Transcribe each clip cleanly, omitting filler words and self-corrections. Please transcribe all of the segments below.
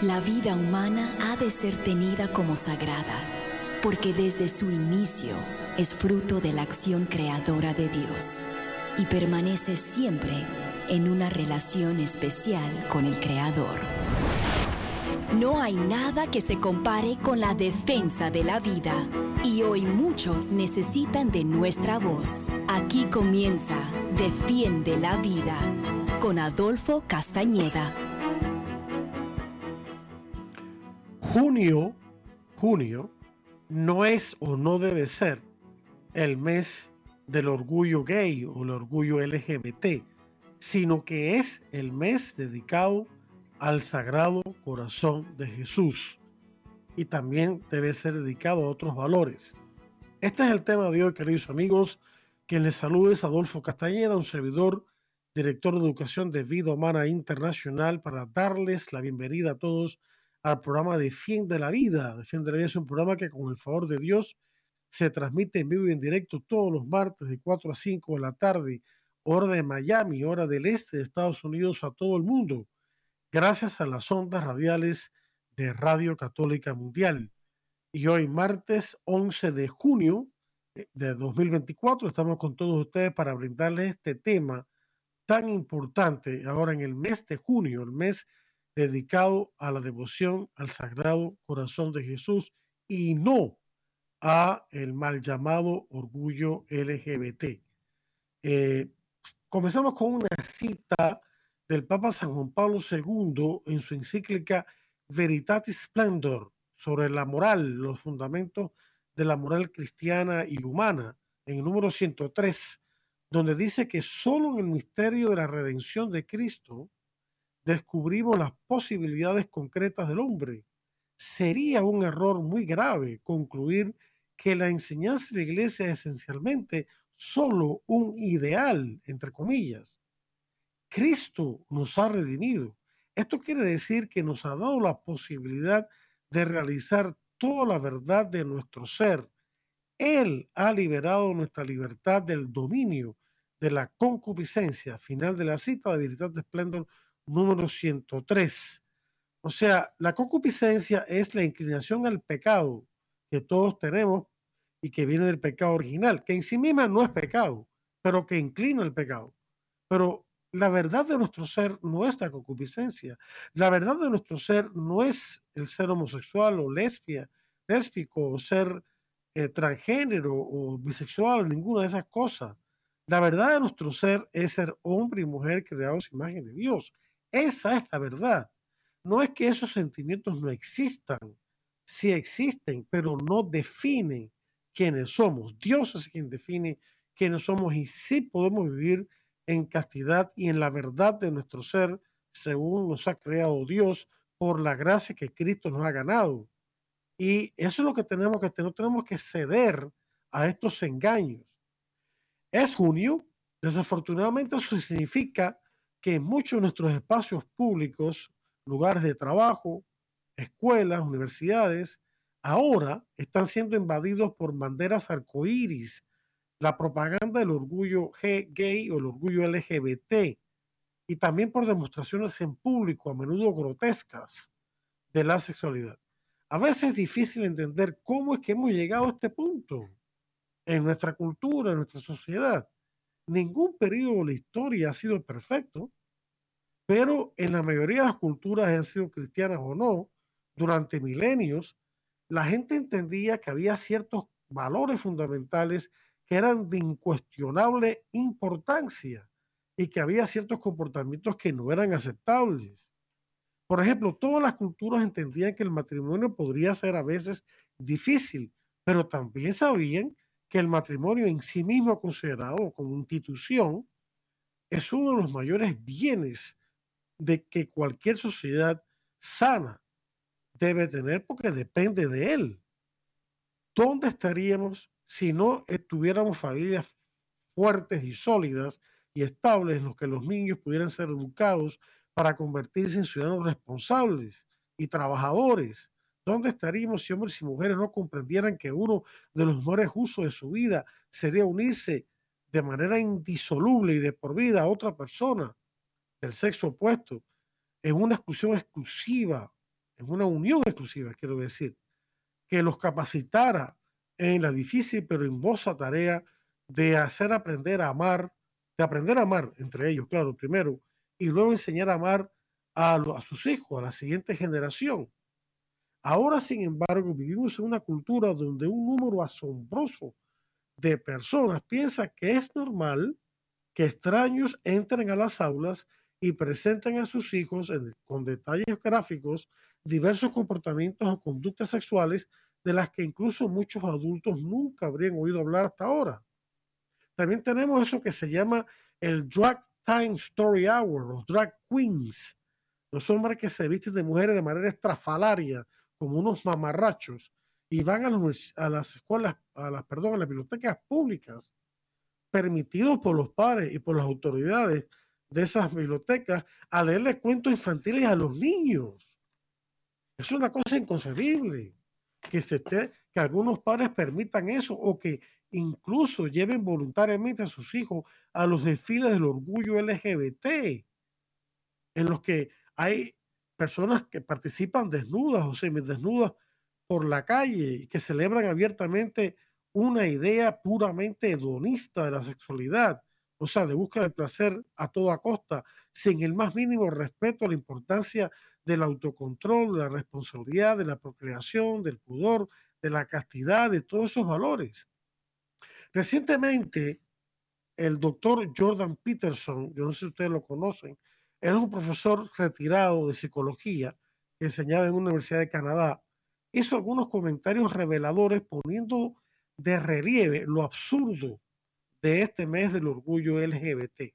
La vida humana ha de ser tenida como sagrada, porque desde su inicio es fruto de la acción creadora de Dios y permanece siempre en una relación especial con el Creador. No hay nada que se compare con la defensa de la vida, y hoy muchos necesitan de nuestra voz. Aquí comienza Defiende la Vida con Adolfo Castañeda. Junio no es o no debe ser el mes del orgullo gay o el orgullo LGBT, sino que es el mes dedicado al Sagrado Corazón de Jesús, y también debe ser dedicado a otros valores. Este es el tema de hoy, queridos amigos. Quien les saluda es Adolfo Castañeda, un servidor, director de Educación de Vida Humana Internacional, para darles la bienvenida a todos al programa Defiende la Vida. Defiende la Vida es un programa que, con el favor de Dios, se transmite en vivo y en directo todos los martes de 4 a 5 de la tarde, hora de Miami, hora del este de Estados Unidos, a todo el mundo, gracias a las ondas radiales de Radio Católica Mundial. Y hoy, martes 11 de junio de 2024, estamos con todos ustedes para brindarles este tema tan importante ahora en el mes de junio, el mes dedicado a la devoción al Sagrado Corazón de Jesús y no a el mal llamado orgullo LGBT. Comenzamos con una cita del Papa San Juan Pablo II en su encíclica Veritatis Splendor sobre la moral, los fundamentos de la moral cristiana y humana, en el número 103, donde dice que solo en el misterio de la redención de Cristo descubrimos las posibilidades concretas del hombre. Sería un error muy grave concluir que la enseñanza de la Iglesia es esencialmente solo un ideal, entre comillas. Cristo nos ha redimido. Esto quiere decir que nos ha dado la posibilidad de realizar toda la verdad de nuestro ser. Él ha liberado nuestra libertad del dominio de la concupiscencia. Final de la cita de Veritatis Splendor número 103. O sea, la concupiscencia es la inclinación al pecado que todos tenemos y que viene del pecado original, que en sí misma no es pecado, pero que inclina al pecado. Pero la verdad de nuestro ser no es la concupiscencia. La verdad de nuestro ser no es el ser homosexual o lésbico o ser transgénero o bisexual o ninguna de esas cosas. La verdad de nuestro ser es ser hombre y mujer creados a imagen de Dios. Esa es la verdad. No es que esos sentimientos no existan, sí existen, pero no definen quiénes somos. Dios es quien define quiénes somos, y sí podemos vivir en castidad y en la verdad de nuestro ser, según nos ha creado Dios, por la gracia que Cristo nos ha ganado. Y eso es lo que tenemos que tener. No tenemos que ceder a estos engaños. Es junio. Desafortunadamente, eso significa que en muchos de nuestros espacios públicos, lugares de trabajo, escuelas, universidades, ahora están siendo invadidos por banderas arcoíris, la propaganda del orgullo gay o el orgullo LGBT, y también por demostraciones en público, a menudo grotescas, de la sexualidad. A veces es difícil entender cómo es que hemos llegado a este punto en nuestra cultura, en nuestra sociedad. Ningún periodo de la historia ha sido perfecto, pero en la mayoría de las culturas, han sido cristianas o no, durante milenios, la gente entendía que había ciertos valores fundamentales que eran de incuestionable importancia y que había ciertos comportamientos que no eran aceptables. Por ejemplo, todas las culturas entendían que el matrimonio podría ser a veces difícil, pero también sabían que el matrimonio en sí mismo, considerado como institución, es uno de los mayores bienes de que cualquier sociedad sana debe tener, porque depende de él. ¿Dónde estaríamos si no tuviéramos familias fuertes y sólidas y estables en los que los niños pudieran ser educados para convertirse en ciudadanos responsables y trabajadores? ¿Dónde estaríamos si hombres y mujeres no comprendieran que uno de los mejores usos de su vida sería unirse de manera indisoluble y de por vida a otra persona del sexo opuesto en una exclusión exclusiva en una unión exclusiva, quiero decir, que los capacitara en la difícil pero hermosa tarea de hacer aprender a amar, de aprender a amar entre ellos, claro, primero, y luego enseñar a amar a sus hijos, a la siguiente generación. Ahora, sin embargo, vivimos en una cultura donde un número asombroso de personas piensa que es normal que extraños entren a las aulas y presenten a sus hijos con detalles gráficos diversos comportamientos o conductas sexuales de las que incluso muchos adultos nunca habrían oído hablar hasta ahora. También tenemos eso que se llama el Drag Time Story Hour, los drag queens, los hombres que se visten de mujeres de manera estrafalaria, como unos mamarrachos, y van a las escuelas, perdón, a las bibliotecas públicas, permitidos por los padres y por las autoridades de esas bibliotecas, a leerle cuentos infantiles a los niños. Es una cosa inconcebible que algunos padres permitan eso o que incluso lleven voluntariamente a sus hijos a los desfiles del orgullo LGBT, en los que hay personas que participan desnudas o semidesnudas por la calle y que celebran abiertamente una idea puramente hedonista de la sexualidad, o sea, de buscar el placer a toda costa, sin el más mínimo respeto a la importancia del autocontrol, de la responsabilidad, de la procreación, del pudor, de la castidad, de todos esos valores. Recientemente, el doctor Jordan Peterson, yo no sé si ustedes lo conocen, era un profesor retirado de psicología que enseñaba en una universidad de Canadá, hizo algunos comentarios reveladores poniendo de relieve lo absurdo de este mes del orgullo LGBT.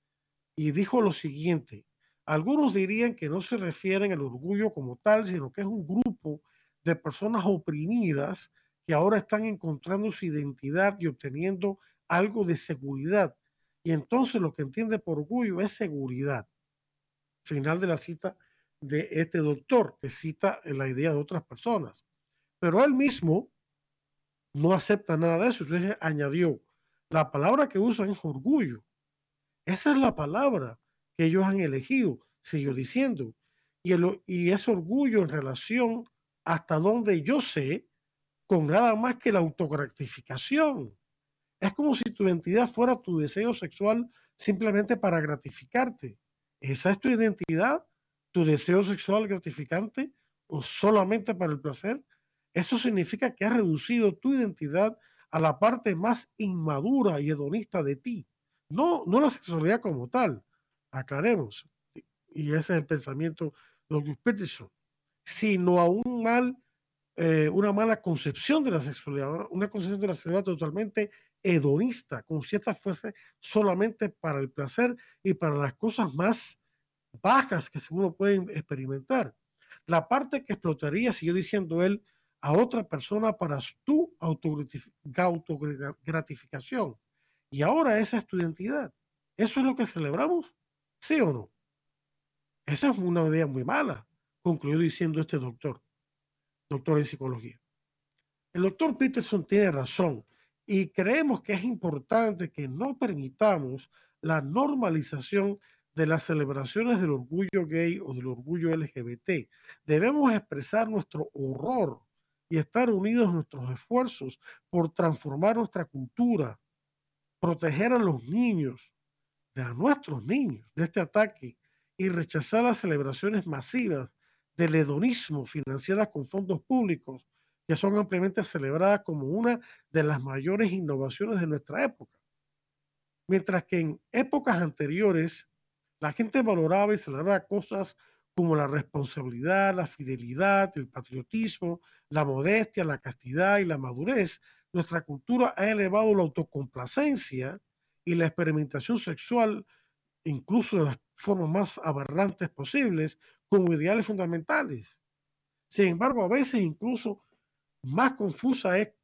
Y dijo lo siguiente: algunos dirían que no se refieren al orgullo como tal, sino que es un grupo de personas oprimidas que ahora están encontrando su identidad y obteniendo algo de seguridad. Y entonces lo que entiende por orgullo es seguridad. Final de la cita de este doctor, que cita la idea de otras personas. Pero él mismo no acepta nada de eso. Entonces añadió, la palabra que usan es orgullo. Esa es la palabra que ellos han elegido, siguió diciendo. Y es orgullo en relación hasta donde yo sé, con nada más que la autogratificación. Es como si tu identidad fuera tu deseo sexual simplemente para gratificarte. ¿Esa es tu identidad? ¿Tu deseo sexual gratificante? ¿O solamente para el placer? Eso significa que has reducido tu identidad a la parte más inmadura y hedonista de ti. No la sexualidad como tal. Aclaremos. Y ese es el pensamiento de August Peterson. Sino a una mala concepción de la sexualidad, una concepción de la sexualidad totalmente hedonista, como si esta fuese solamente para el placer y para las cosas más bajas que uno puede experimentar. La parte que explotaría, siguió diciendo él, a otra persona para tu autogratificación. Y ahora esa es tu identidad. ¿Eso es lo que celebramos? ¿Sí o no? Esa es una idea muy mala, concluyó diciendo este doctor en psicología. El doctor Peterson tiene razón y creemos que es importante que no permitamos la normalización de las celebraciones del orgullo gay o del orgullo LGBT. Debemos expresar nuestro horror y estar unidos en nuestros esfuerzos por transformar nuestra cultura, proteger a los niños, a nuestros niños, de este ataque y rechazar las celebraciones masivas del hedonismo financiadas con fondos públicos que son ampliamente celebradas como una de las mayores innovaciones de nuestra época. Mientras que en épocas anteriores la gente valoraba y celebraba cosas como la responsabilidad, la fidelidad, el patriotismo, la modestia, la castidad y la madurez, nuestra cultura ha elevado la autocomplacencia y la experimentación sexual, incluso de las formas más aberrantes posibles, como ideales fundamentales. Sin embargo, a veces incluso más confusa es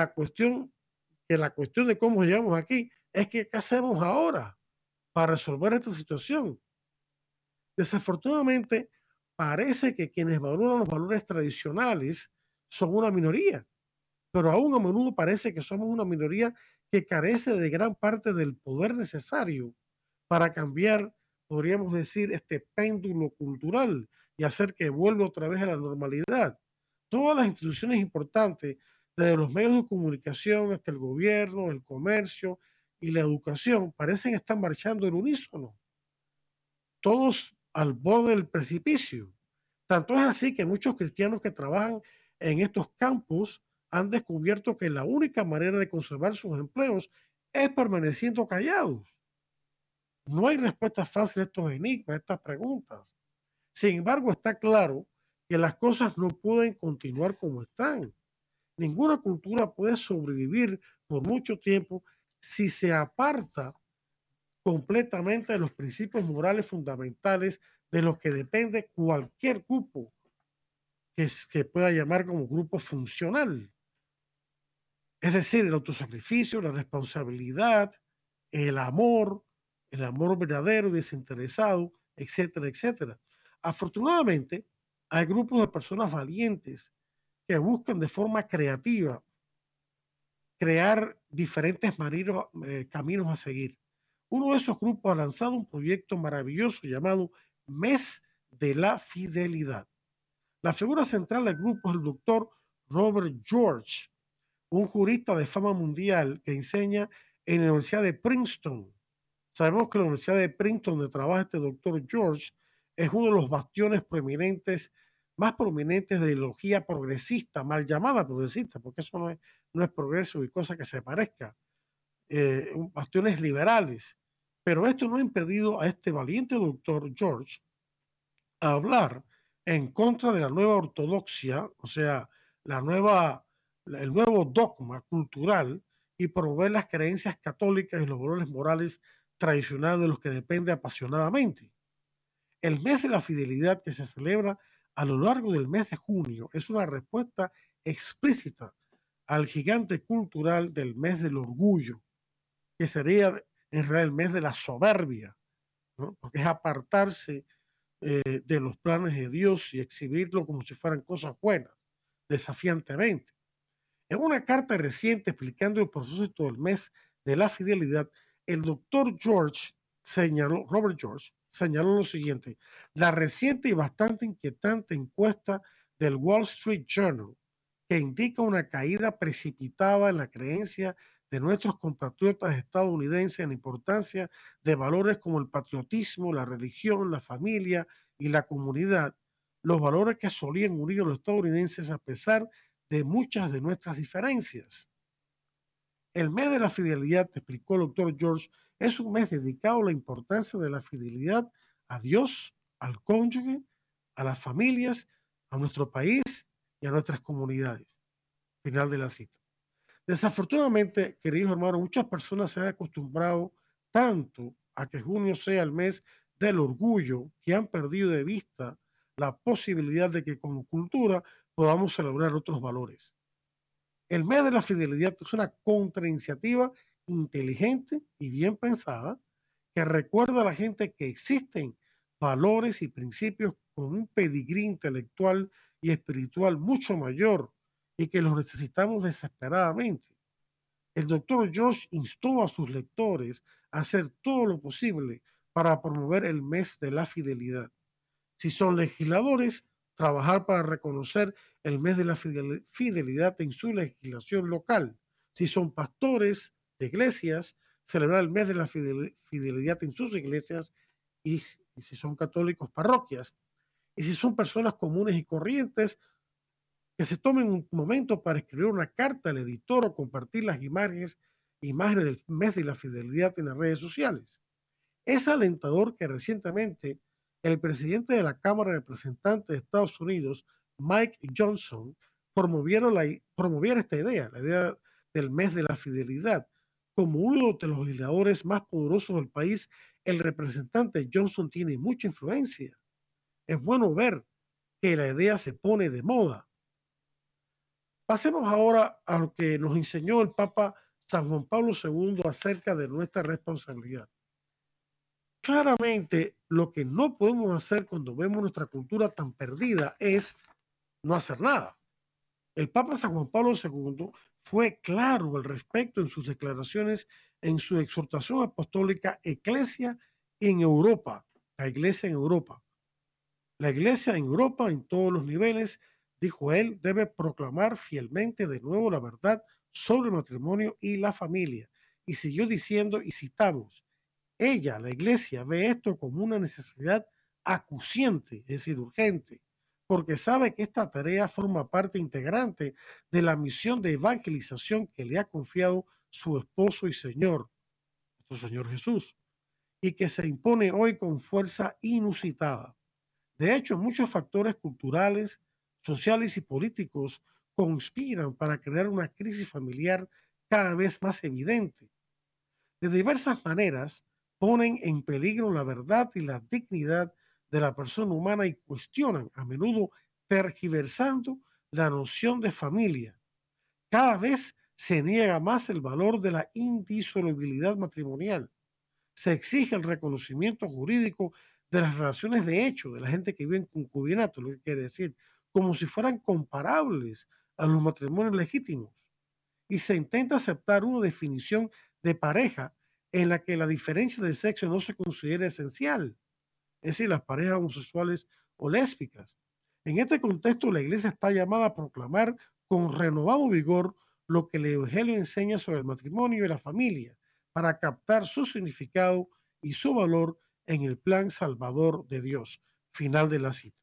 la cuestión de cómo llegamos aquí, es que qué hacemos ahora para resolver esta situación. Desafortunadamente, parece que quienes valoran los valores tradicionales son una minoría, pero aún a menudo parece que somos una minoría que carece de gran parte del poder necesario para cambiar, podríamos decir, este péndulo cultural y hacer que vuelva otra vez a la normalidad. Todas las instituciones importantes, desde los medios de comunicación hasta el gobierno, el comercio y la educación, parecen estar marchando en unísono, todos al borde del precipicio. Tanto es así que muchos cristianos que trabajan en estos campos han descubierto que la única manera de conservar sus empleos es permaneciendo callados. No hay respuesta fácil a estos enigmas, a estas preguntas. Sin embargo, está claro que las cosas no pueden continuar como están. Ninguna cultura puede sobrevivir por mucho tiempo si se aparta completamente de los principios morales fundamentales de los que depende cualquier grupo que se pueda llamar como grupo funcional. Es decir, el autosacrificio, la responsabilidad, el el amor verdadero y desinteresado, etcétera, etcétera. Afortunadamente, hay grupos de personas valientes que buscan de forma creativa crear diferentes caminos a seguir. Uno de esos grupos ha lanzado un proyecto maravilloso llamado Mes de la Fidelidad. La figura central del grupo es el doctor Robert George, un jurista de fama mundial que enseña en la Universidad de Princeton. Sabemos que la Universidad de Princeton, donde trabaja este doctor George, es uno de los bastiones prominentes, más prominentes de ideología progresista, mal llamada progresista, porque eso no es progreso y cosa que se parezca, bastiones liberales. Pero esto no ha impedido a este valiente doctor George a hablar en contra de la nueva ortodoxia, o sea, la nueva, el nuevo dogma cultural y promover las creencias católicas y los valores morales tradicionales de los que depende apasionadamente. El mes de la fidelidad que se celebra a lo largo del mes de junio es una respuesta explícita al gigante cultural del mes del orgullo, que sería en realidad el mes de la soberbia, ¿no? Porque es apartarse de los planes de Dios y exhibirlo como si fueran cosas buenas, desafiantemente. En una carta reciente explicando el propósito del mes de la fidelidad, el doctor Robert George, señaló lo siguiente: la reciente y bastante inquietante encuesta del Wall Street Journal, que indica una caída precipitada en la creencia de nuestros compatriotas estadounidenses en la importancia de valores como el patriotismo, la religión, la familia y la comunidad, los valores que solían unir a los estadounidenses a pesar de muchas de nuestras diferencias. El mes de la fidelidad, explicó el doctor George, es un mes dedicado a la importancia de la fidelidad a Dios, al cónyuge, a las familias, a nuestro país y a nuestras comunidades. Final de la cita. Desafortunadamente, queridos hermanos, muchas personas se han acostumbrado tanto a que junio sea el mes del orgullo que han perdido de vista la posibilidad de que como cultura podamos celebrar otros valores. El mes de la fidelidad es una contrainiciativa inteligente y bien pensada que recuerda a la gente que existen valores y principios con un pedigrí intelectual y espiritual mucho mayor y que los necesitamos desesperadamente. El doctor Josh instó a sus lectores a hacer todo lo posible para promover el mes de la fidelidad. Si son legisladores, trabajar para reconocer el mes de la fidelidad en su legislación local. Si son pastores de iglesias, celebrar el mes de la fidelidad en sus iglesias y si son católicos, parroquias. Y si son personas comunes y corrientes, que se tomen un momento para escribir una carta al editor o compartir las imágenes del mes de la fidelidad en las redes sociales. Es alentador que recientemente el presidente de la Cámara de Representantes de Estados Unidos, Mike Johnson, promoviera esta idea, la idea del mes de la fidelidad. Como uno de los legisladores más poderosos del país, el representante Johnson tiene mucha influencia. Es bueno ver que la idea se pone de moda. Pasemos ahora a lo que nos enseñó el Papa San Juan Pablo II acerca de nuestra responsabilidad. Claramente, lo que no podemos hacer cuando vemos nuestra cultura tan perdida es no hacer nada. El Papa San Juan Pablo II fue claro al respecto en sus declaraciones en su exhortación apostólica Ecclesia en Europa, la iglesia en Europa. La iglesia en Europa, en todos los niveles, dijo él, debe proclamar fielmente de nuevo la verdad sobre el matrimonio y la familia. Y siguió diciendo, y citamos, ella, la iglesia, ve esto como una necesidad acuciante, es decir, urgente, porque sabe que esta tarea forma parte integrante de la misión de evangelización que le ha confiado su esposo y Señor, nuestro Señor Jesús, y que se impone hoy con fuerza inusitada. De hecho, muchos factores culturales, sociales y políticos conspiran para crear una crisis familiar cada vez más evidente. De diversas maneras, ponen en peligro la verdad y la dignidad de la persona humana y cuestionan, a menudo tergiversando, la noción de familia. Cada vez se niega más el valor de la indisolubilidad matrimonial. Se exige el reconocimiento jurídico de las relaciones de hecho de la gente que vive en concubinato, lo que quiere decir, como si fueran comparables a los matrimonios legítimos. Y se intenta aceptar una definición de pareja en la que la diferencia de sexo no se considera esencial, es decir, las parejas homosexuales o lésbicas. En este contexto, la iglesia está llamada a proclamar con renovado vigor lo que el Evangelio enseña sobre el matrimonio y la familia, para captar su significado y su valor en el plan salvador de Dios. Final de la cita.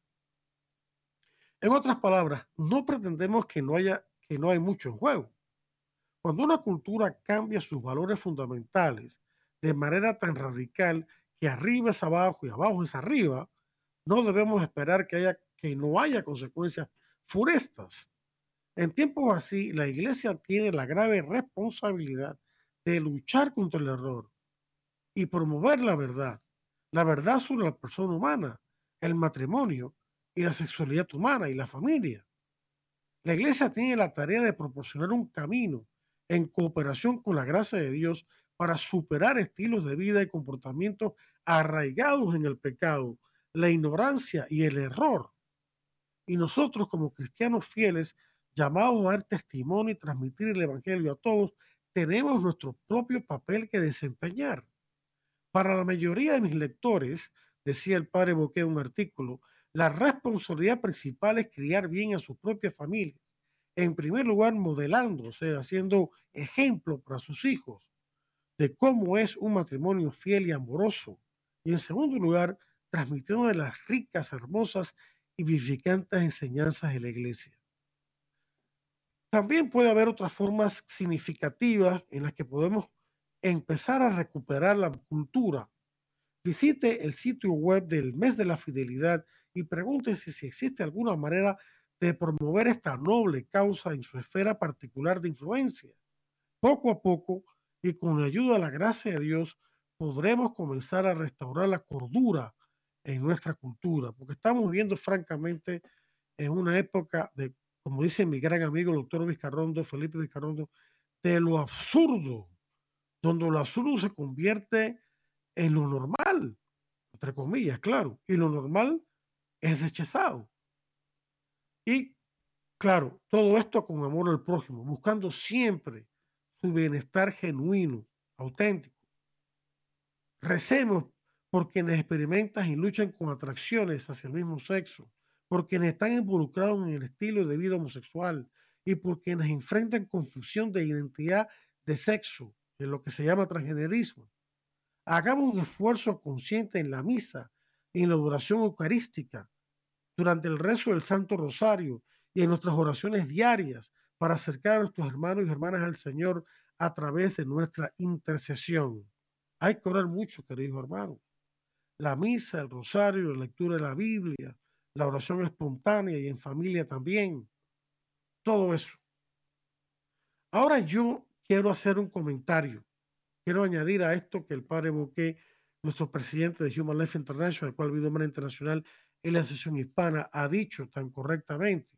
En otras palabras, no pretendemos que no hay mucho en juego. Cuando una cultura cambia sus valores fundamentales de manera tan radical que arriba es abajo y abajo es arriba, no debemos esperar que no haya consecuencias funestas. En tiempos así, la iglesia tiene la grave responsabilidad de luchar contra el error y promover la verdad sobre la persona humana, el matrimonio y la sexualidad humana y la familia. La iglesia tiene la tarea de proporcionar un camino en cooperación con la gracia de Dios para superar estilos de vida y comportamientos arraigados en el pecado, la ignorancia y el error. Y nosotros como cristianos fieles, llamados a dar testimonio y transmitir el Evangelio a todos, tenemos nuestro propio papel que desempeñar. Para la mayoría de mis lectores, decía el padre Boqué en un artículo, la responsabilidad principal es criar bien a sus propias familias. En primer lugar, modelando, o sea, haciendo ejemplo para sus hijos de cómo es un matrimonio fiel y amoroso. Y en segundo lugar, transmitiendo de las ricas, hermosas y vivificantes enseñanzas de la iglesia. También puede haber otras formas significativas en las que podemos empezar a recuperar la cultura. Visite el sitio web del Mes de la Fidelidad y pregúntese si existe alguna manera de promover esta noble causa en su esfera particular de influencia. Poco a poco y con la ayuda de la gracia de Dios podremos comenzar a restaurar la cordura en nuestra cultura, porque estamos viviendo francamente en una época de, como dice mi gran amigo el doctor Vizcarrondo, Felipe Vizcarrondo, de lo absurdo, donde lo absurdo se convierte en lo normal, entre comillas, claro, y lo normal es rechazado. Y claro, todo esto con amor al prójimo, buscando siempre su bienestar genuino, auténtico. Recemos por quienes experimentan y luchan con atracciones hacia el mismo sexo, por quienes están involucrados en el estilo de vida homosexual y por quienes enfrentan confusión de identidad de sexo, en lo que se llama transgenerismo. Hagamos un esfuerzo consciente en la misa y en la adoración eucarística, durante el rezo del Santo Rosario y en nuestras oraciones diarias para acercar a nuestros hermanos y hermanas al Señor a través de nuestra intercesión. Hay que orar mucho, queridos hermanos. La misa, el rosario, la lectura de la Biblia, la oración espontánea y en familia también. Todo eso. Ahora yo quiero hacer un comentario. Quiero añadir a esto que el padre Boqué, nuestro presidente de Human Life International, el cual vive de manera internacional en la sesión hispana, ha dicho tan correctamente.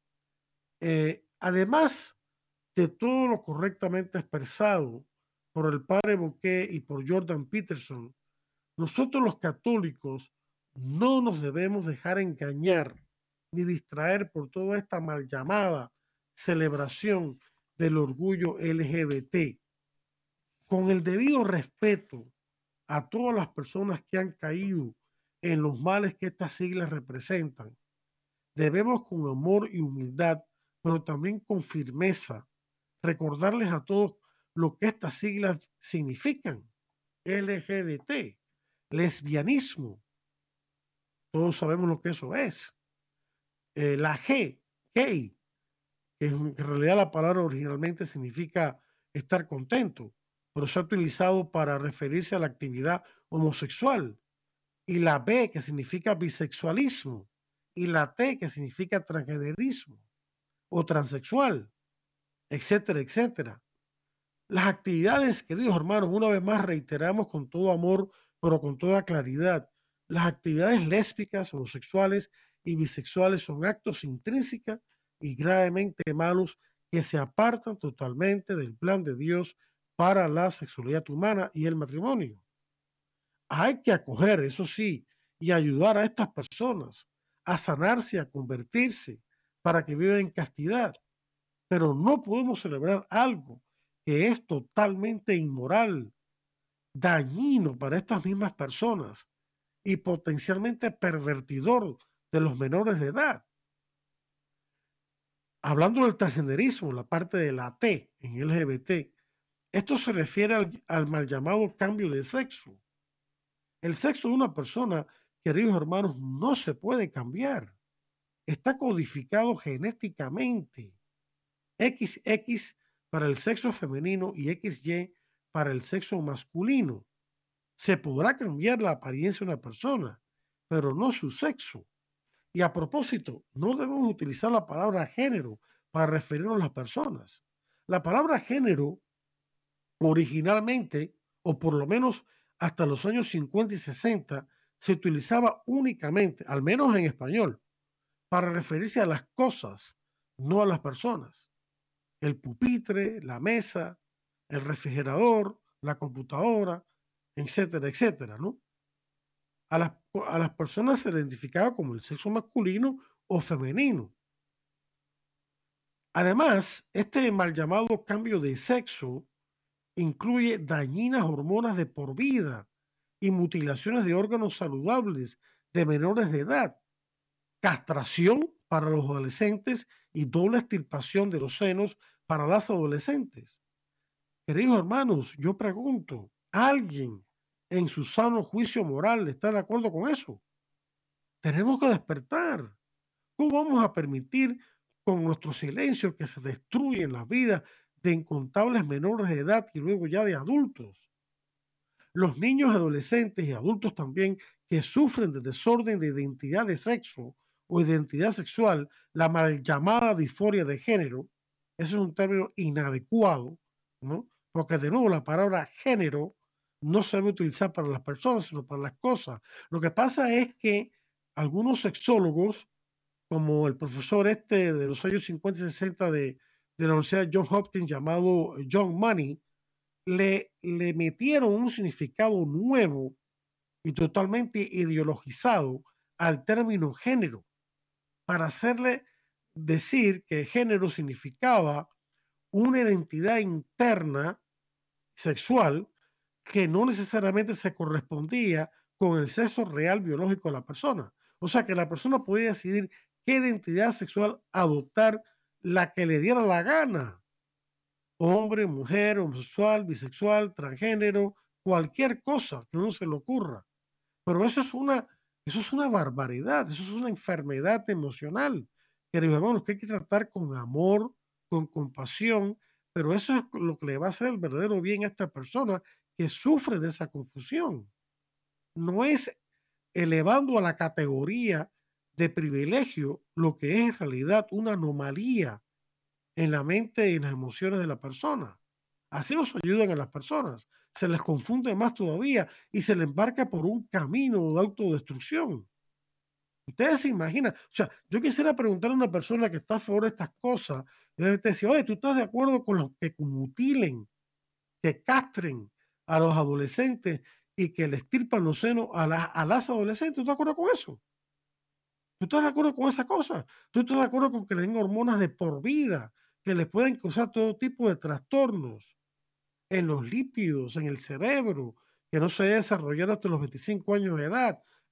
Además de todo lo correctamente expresado por el padre Boqué y por Jordan Peterson, nosotros los católicos no nos debemos dejar engañar ni distraer por toda esta mal llamada celebración del orgullo LGBT. Con el debido respeto a todas las personas que han caído en los males que estas siglas representan. Debemos con amor y humildad, pero también con firmeza, recordarles a todos lo que estas siglas significan. LGBT, lesbianismo, todos sabemos lo que eso es. La G, gay, que en realidad la palabra originalmente significa estar contento, pero se ha utilizado para referirse a la actividad homosexual. Y la B, que significa bisexualismo, y la T, que significa transgenerismo o transexual, etcétera, etcétera. Las actividades, queridos hermanos, una vez más reiteramos con todo amor, pero con toda claridad, las actividades lésbicas, homosexuales y bisexuales son actos intrínsecos y gravemente malos que se apartan totalmente del plan de Dios para la sexualidad humana y el matrimonio. Hay que acoger, eso sí, y ayudar a estas personas a sanarse, a convertirse, para que vivan en castidad. Pero no podemos celebrar algo que es totalmente inmoral, dañino para estas mismas personas y potencialmente pervertidor de los menores de edad. Hablando del transgenerismo, la parte de la T en LGBT, esto se refiere al mal llamado cambio de sexo. El sexo de una persona, queridos hermanos, no se puede cambiar. Está codificado genéticamente. XX para el sexo femenino y XY para el sexo masculino. Se podrá cambiar la apariencia de una persona, pero no su sexo. Y a propósito, no debemos utilizar la palabra género para referirnos a las personas. La palabra género originalmente, o por lo menos hasta los años 50 y 60, se utilizaba únicamente, al menos en español, para referirse a las cosas, no a las personas. El pupitre, la mesa, el refrigerador, la computadora, etcétera, etcétera, ¿no? A las personas se les identificaba como el sexo masculino o femenino. Además, este mal llamado cambio de sexo incluye dañinas hormonas de por vida y mutilaciones de órganos saludables de menores de edad, castración para los adolescentes y doble extirpación de los senos para las adolescentes. Queridos hermanos, yo pregunto, ¿alguien en su sano juicio moral está de acuerdo con eso? Tenemos que despertar. ¿Cómo vamos a permitir con nuestro silencio que se destruyen las vidas de incontables menores de edad y luego ya de adultos? Los niños, adolescentes y adultos también que sufren de desorden de identidad de sexo o identidad sexual, la mal llamada disforia de género, ese es un término inadecuado, ¿no? Porque de nuevo la palabra género no se debe utilizar para las personas, sino para las cosas. Lo que pasa es que algunos sexólogos, como el profesor este de los años 50 y 60 de la Universidad John Hopkins llamado John Money, le metieron un significado nuevo y totalmente ideologizado al término género para hacerle decir que género significaba una identidad interna sexual que no necesariamente se correspondía con el sexo real biológico de la persona. O sea que la persona podía decidir qué identidad sexual adoptar, la que le diera la gana. Hombre, mujer, homosexual, bisexual, transgénero, cualquier cosa que uno se le ocurra. Pero eso es una barbaridad, eso es una enfermedad emocional, queridos hermanos, que hay que tratar con amor, con compasión, pero eso es lo que le va a hacer el verdadero bien a esta persona que sufre de esa confusión. No es elevando a la categoría de privilegio lo que es en realidad una anomalía en la mente y en las emociones de la persona. Así nos ayudan a las personas. Se les confunde más todavía y se les embarca por un camino de autodestrucción. Ustedes se imaginan, o sea, yo quisiera preguntar a una persona que está a favor de estas cosas, y debe decir, oye, ¿tú estás de acuerdo con los que mutilen, que castren a los adolescentes y que les tirpan los senos a las adolescentes? ¿Tú estás de acuerdo con eso? ¿Tú estás de acuerdo con esa cosa? ¿Tú estás de acuerdo con que le den hormonas de por vida, que les pueden causar todo tipo de trastornos en los lípidos, en el cerebro, que no se debe desarrollar hasta los 25 años de edad?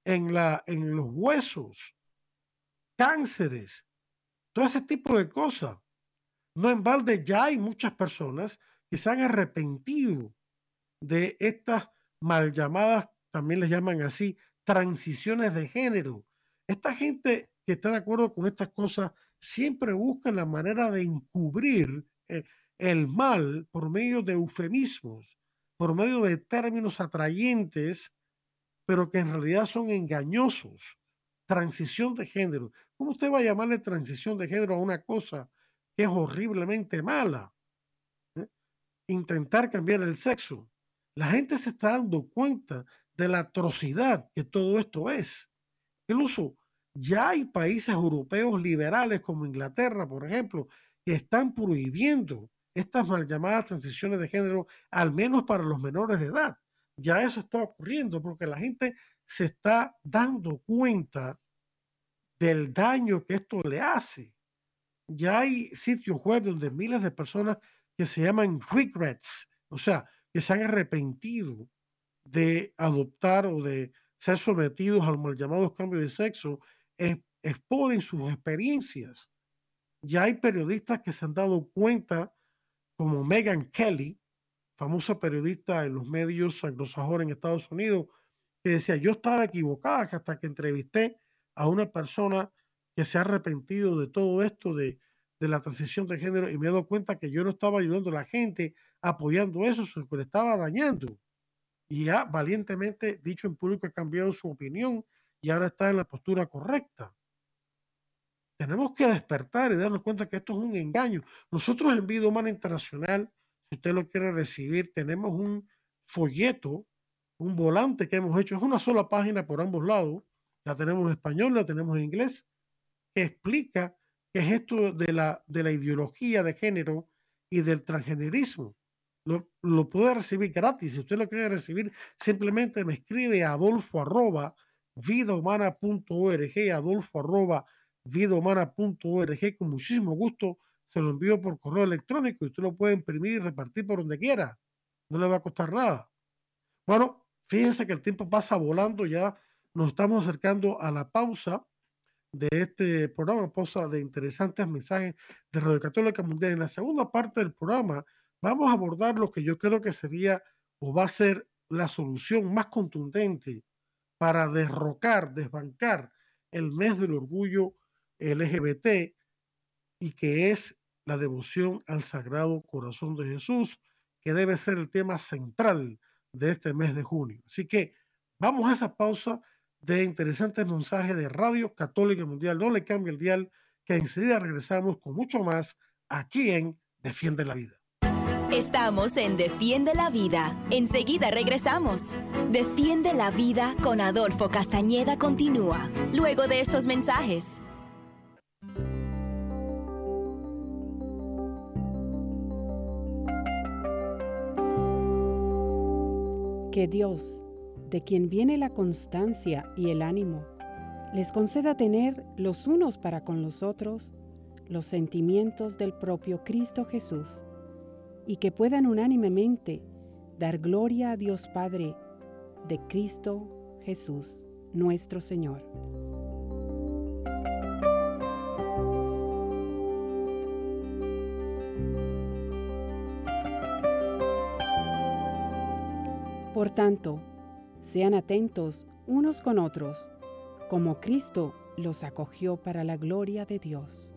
en los huesos, cánceres, todo ese tipo de cosas. No en balde ya hay muchas personas que se han arrepentido de estas mal llamadas, también les llaman así, transiciones de género. Esta gente que está de acuerdo con estas cosas siempre busca la manera de encubrir el mal por medio de eufemismos, por medio de términos atrayentes, pero que en realidad son engañosos. Transición de género. ¿Cómo usted va a llamarle transición de género a una cosa que es horriblemente mala? Intentar cambiar el sexo. La gente se está dando cuenta de la atrocidad que todo esto es. Incluso ya hay países europeos liberales como Inglaterra, por ejemplo, que están prohibiendo estas mal llamadas transiciones de género, al menos para los menores de edad. Ya eso está ocurriendo porque la gente se está dando cuenta del daño que esto le hace. Ya hay sitios web donde miles de personas que se llaman regrets, o sea, que se han arrepentido de adoptar o de ser sometidos a los mal llamados cambios de sexo, exponen sus experiencias. Ya hay periodistas que se han dado cuenta, como Megyn Kelly, famosa periodista en los medios anglosajones en Estados Unidos, que decía, yo estaba equivocada hasta que entrevisté a una persona que se ha arrepentido de todo esto, de la transición de género, y me he dado cuenta que yo no estaba ayudando a la gente apoyando eso, sino que le estaba dañando. Y ya valientemente, dicho en público, ha cambiado su opinión y ahora está en la postura correcta. Tenemos que despertar y darnos cuenta que esto es un engaño. Nosotros en Vida Humana Internacional, si usted lo quiere recibir, tenemos un folleto, un volante que hemos hecho. Es una sola página por ambos lados. La tenemos en español, la tenemos en inglés, que explica qué es esto de la ideología de género y del transgenerismo. Lo puede recibir gratis. Si usted lo quiere recibir, simplemente me escribe a adolfo@vidahumana.org, adolfo@vidahumana.org. Con muchísimo gusto se lo envío por correo electrónico y usted lo puede imprimir y repartir por donde quiera. No le va a costar nada. Bueno, fíjense que el tiempo pasa volando, ya nos estamos acercando a la pausa de este programa, pausa de interesantes mensajes de Radio Católica Mundial. En la segunda parte del programa vamos a abordar lo que yo creo que sería o va a ser la solución más contundente para derrocar, desbancar el mes del orgullo LGBT, y que es la devoción al Sagrado Corazón de Jesús, que debe ser el tema central de este mes de junio. Así que vamos a esa pausa de interesantes mensajes de Radio Católica Mundial. No le cambie el dial, que enseguida regresamos con mucho más aquí en Defiende la Vida. Estamos en Defiende la Vida. Enseguida regresamos. Defiende la Vida con Adolfo Castañeda continúa, luego de estos mensajes. Que Dios, de quien viene la constancia y el ánimo, les conceda tener los unos para con los otros los sentimientos del propio Cristo Jesús, y que puedan unánimemente dar gloria a Dios Padre de Cristo Jesús, nuestro Señor. Por tanto, sean atentos unos con otros, como Cristo los acogió para la gloria de Dios.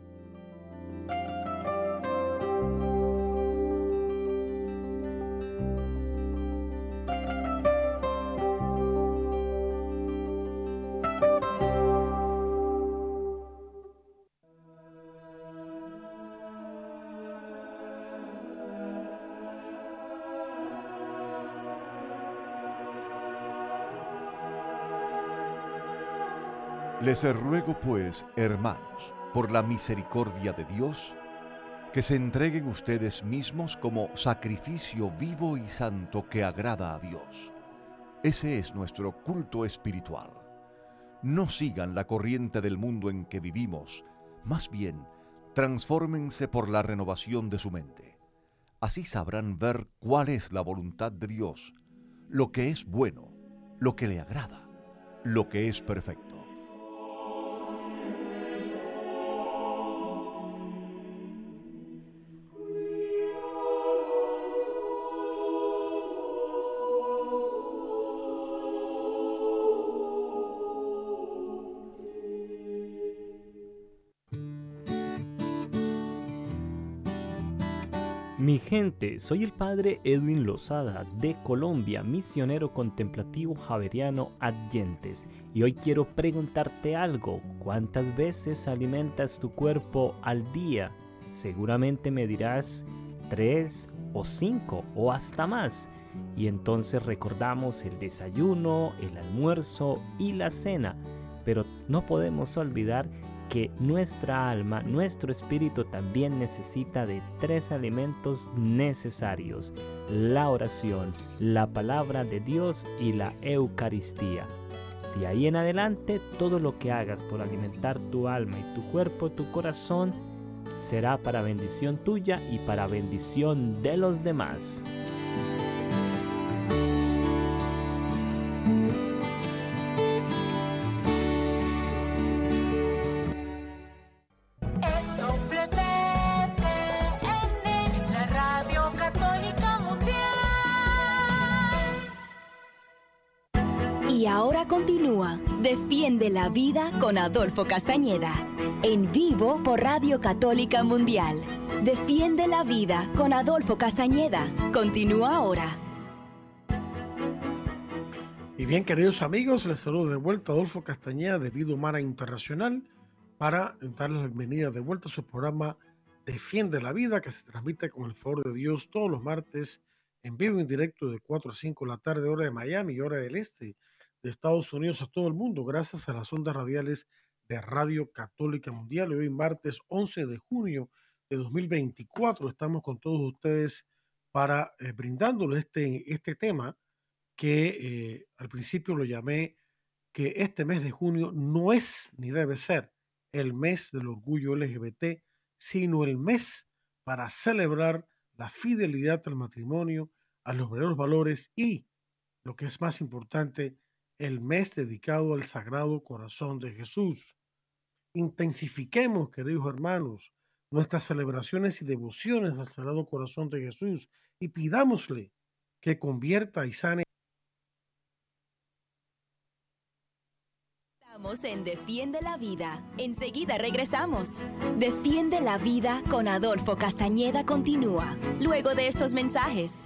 Les ruego pues, hermanos, por la misericordia de Dios, que se entreguen ustedes mismos como sacrificio vivo y santo que agrada a Dios. Ese es nuestro culto espiritual. No sigan la corriente del mundo en que vivimos, más bien, transfórmense por la renovación de su mente. Así sabrán ver cuál es la voluntad de Dios, lo que es bueno, lo que le agrada. lo que es perfecto. Mi gente, soy el padre Edwin Lozada de Colombia, misionero contemplativo javeriano Adyentes, y hoy quiero preguntarte algo. ¿Cuántas veces alimentas tu cuerpo al día? Seguramente me dirás 3 o 5 o hasta más. Y entonces recordamos el desayuno, el almuerzo y la cena, pero no podemos olvidar que nuestra alma, nuestro espíritu también necesita de 3 alimentos necesarios: la oración, la palabra de Dios y la Eucaristía. De ahí en adelante, todo lo que hagas por alimentar tu alma y tu cuerpo, tu corazón, será para bendición tuya y para bendición de los demás. Y ahora continúa Defiende la Vida con Adolfo Castañeda, en vivo por Radio Católica Mundial. Defiende la Vida con Adolfo Castañeda. Continúa ahora. Y bien, queridos amigos, les saludo de vuelta Adolfo Castañeda de Vida Humana Internacional para darles la bienvenida de vuelta a su programa Defiende la Vida, que se transmite con el favor de Dios todos los martes en vivo y en directo de 4 a 5 de la tarde, hora de Miami y hora del este de Estados Unidos a todo el mundo, gracias a las ondas radiales de Radio Católica Mundial. Y hoy, martes 11 de junio de 2024, estamos con todos ustedes para brindándoles este tema que al principio lo llamé que este mes de junio no es ni debe ser el mes del orgullo LGBT, sino el mes para celebrar la fidelidad al matrimonio, a los verdaderos valores y, lo que es más importante, el mes dedicado al Sagrado Corazón de Jesús. Intensifiquemos, queridos hermanos, nuestras celebraciones y devociones al Sagrado Corazón de Jesús y pidámosle que convierta y sane. Estamos en Defiende la Vida. Enseguida regresamos. Defiende la Vida con Adolfo Castañeda continúa luego de estos mensajes.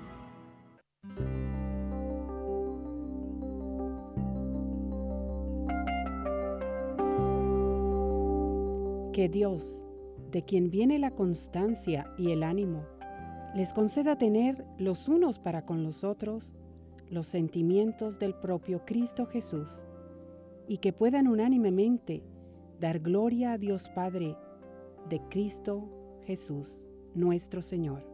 Que Dios, de quien viene la constancia y el ánimo, les conceda tener los unos para con los otros los sentimientos del propio Cristo Jesús, y que puedan unánimemente dar gloria a Dios Padre de Cristo Jesús, nuestro Señor.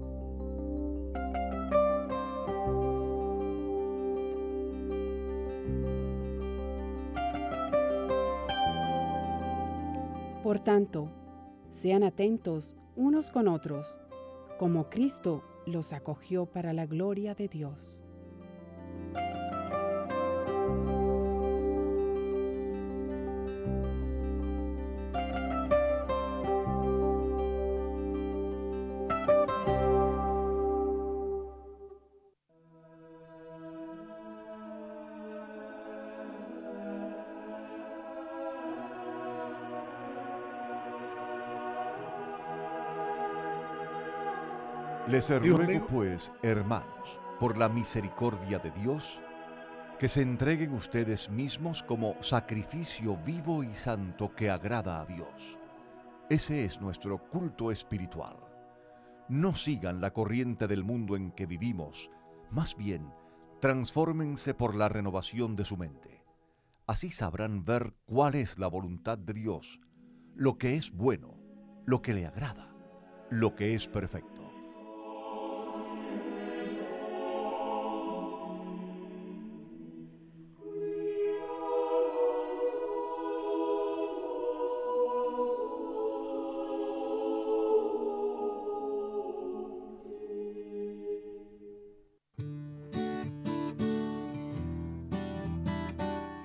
Por tanto, sean atentos unos con otros, como Cristo los acogió para la gloria de Dios. Les ruego pues, hermanos, por la misericordia de Dios, que se entreguen ustedes mismos como sacrificio vivo y santo que agrada a Dios. Ese es nuestro culto espiritual. No sigan la corriente del mundo en que vivimos, más bien, transfórmense por la renovación de su mente. Así sabrán ver cuál es la voluntad de Dios, lo que es bueno, lo que le agrada, lo que es perfecto.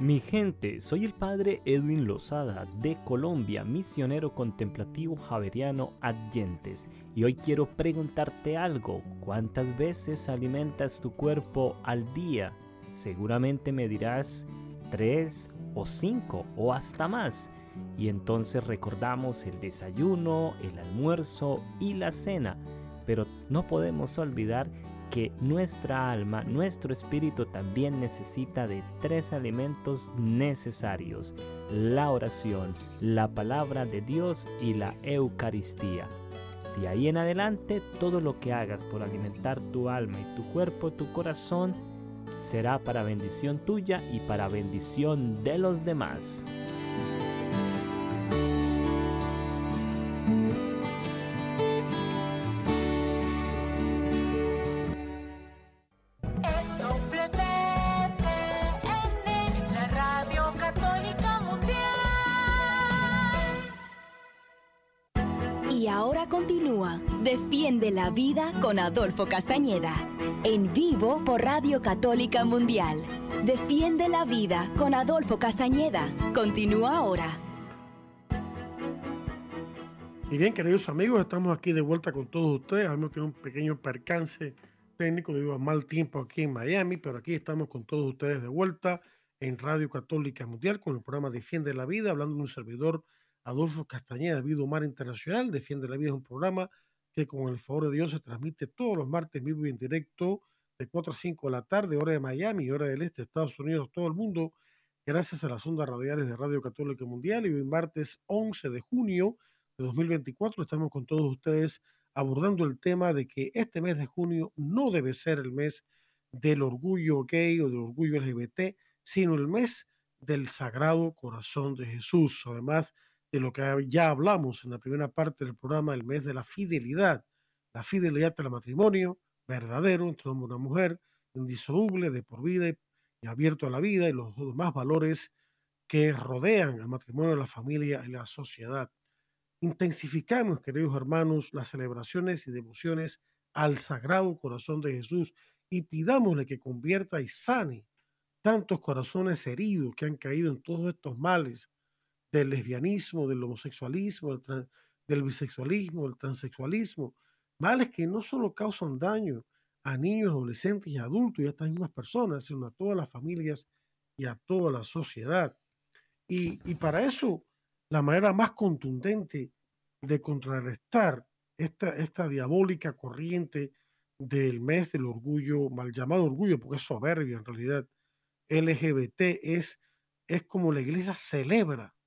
Mi gente, soy el padre Edwin Lozada de Colombia, misionero contemplativo javeriano Adyentes, y hoy quiero preguntarte algo. ¿Cuántas veces alimentas tu cuerpo al día? Seguramente me dirás 3 o 5 o hasta más. Y entonces recordamos el desayuno, el almuerzo y la cena, pero no podemos olvidar que nuestra alma, nuestro espíritu también necesita de 3 alimentos necesarios: la oración, la palabra de Dios y la Eucaristía. De ahí en adelante, todo lo que hagas por alimentar tu alma y tu cuerpo, tu corazón, será para bendición tuya y para bendición de los demás. Y ahora continúa Defiende la Vida con Adolfo Castañeda, en vivo por Radio Católica Mundial. Defiende la Vida con Adolfo Castañeda. Continúa ahora. Y bien, queridos amigos, estamos aquí de vuelta con todos ustedes. Hemos tenido un pequeño percance técnico debido a mal tiempo aquí en Miami, pero aquí estamos con todos ustedes de vuelta en Radio Católica Mundial con el programa Defiende la Vida, hablando de un servidor, Adolfo Castañeda, Vida Humana Internacional. Defiende la Vida es un programa que con el favor de Dios se transmite todos los martes vivo y en directo de 4 a 5 de la tarde, hora de Miami, hora del este de Estados Unidos, todo el mundo, gracias a las ondas radiales de Radio Católica Mundial. Y hoy martes 11 de junio de 2024 estamos con todos ustedes abordando el tema de que este mes de junio no debe ser el mes del orgullo gay o del orgullo LGBT, sino el mes del Sagrado Corazón de Jesús. Además de lo que ya hablamos en la primera parte del programa, el mes de la fidelidad al matrimonio verdadero entre un hombre y una mujer, indisoluble, de por vida y abierto a la vida, y los demás valores que rodean al matrimonio, la familia y la sociedad. Intensificamos, queridos hermanos, las celebraciones y devociones al Sagrado Corazón de Jesús y pidámosle que convierta y sane tantos corazones heridos que han caído en todos estos males del lesbianismo, del homosexualismo, del bisexualismo, del transexualismo, males que no solo causan daño a niños, adolescentes y adultos y a estas mismas personas, sino a todas las familias y a toda la sociedad. Y para eso, la manera más contundente de contrarrestar esta diabólica corriente del mes del orgullo, mal llamado orgullo, porque es soberbia en realidad, LGBT, es como la iglesia celebra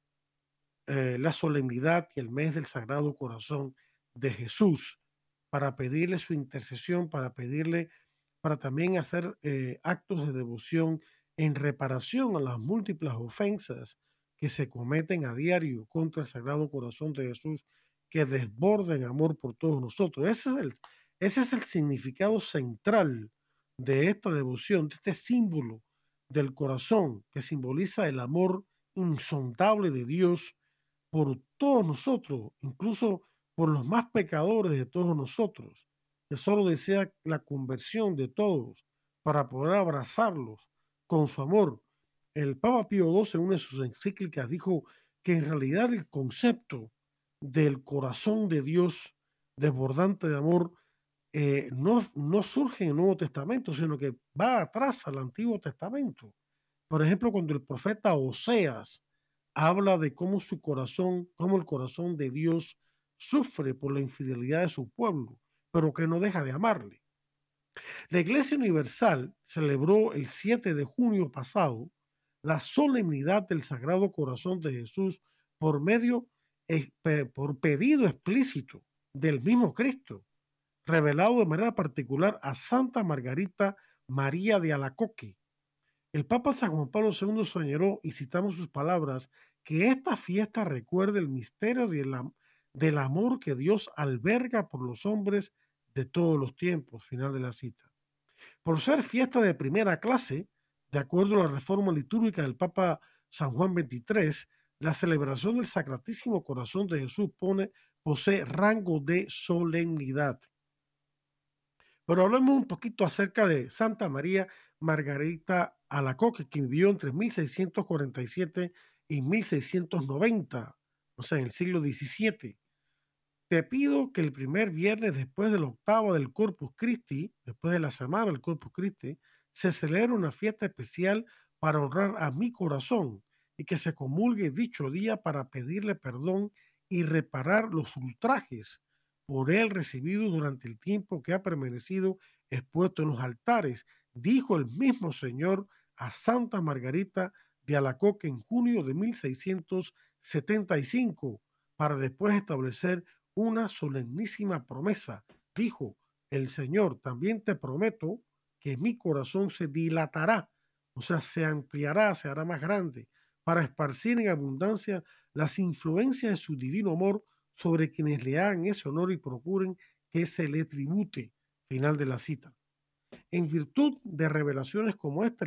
la solemnidad y el mes del Sagrado Corazón de Jesús para pedirle su intercesión, para también hacer actos de devoción en reparación a las múltiples ofensas que se cometen a diario contra el Sagrado Corazón de Jesús, que desborda en amor por todos nosotros. Ese es el significado central de esta devoción, de este símbolo del corazón que simboliza el amor insondable de Dios por todos nosotros, incluso por los más pecadores de todos nosotros, que solo desea la conversión de todos para poder abrazarlos con su amor. El Papa Pío II, en una de sus encíclicas, dijo que en realidad el concepto del corazón de Dios desbordante de amor no surge en el Nuevo Testamento, sino que va atrás al Antiguo Testamento. Por ejemplo, cuando el profeta Oseas habla de cómo el corazón de Dios sufre por la infidelidad de su pueblo, pero que no deja de amarle. La Iglesia Universal celebró el 7 de junio pasado la solemnidad del Sagrado Corazón de Jesús por pedido explícito del mismo Cristo, revelado de manera particular a Santa Margarita María de Alacoque. El Papa San Juan Pablo II señaló, y citamos sus palabras, que esta fiesta recuerda el misterio del amor que Dios alberga por los hombres de todos los tiempos. Final de la cita. Por ser fiesta de primera clase, de acuerdo a la reforma litúrgica del Papa San Juan XXIII, la celebración del Sacratísimo Corazón de Jesús posee rango de solemnidad. Pero hablemos un poquito acerca de Santa María Margarita Alacoque, quien vivió entre 1647 y 1690, o sea, en el siglo XVII. Te pido que el primer viernes después del octavo del Corpus Christi, después de la semana del Corpus Christi, se celebre una fiesta especial para honrar a mi corazón y que se comulgue dicho día para pedirle perdón y reparar los ultrajes por él recibido durante el tiempo que ha permanecido expuesto en los altares, dijo el mismo Señor a Santa Margarita de Alacoque en junio de 1675, para después establecer una solemnísima promesa. Dijo el Señor: también te prometo que mi corazón se dilatará, o sea, se ampliará, se hará más grande, para esparcir en abundancia las influencias de su divino amor sobre quienes le hagan ese honor y procuren que se le tribute. Final de la cita. En virtud de revelaciones como esta,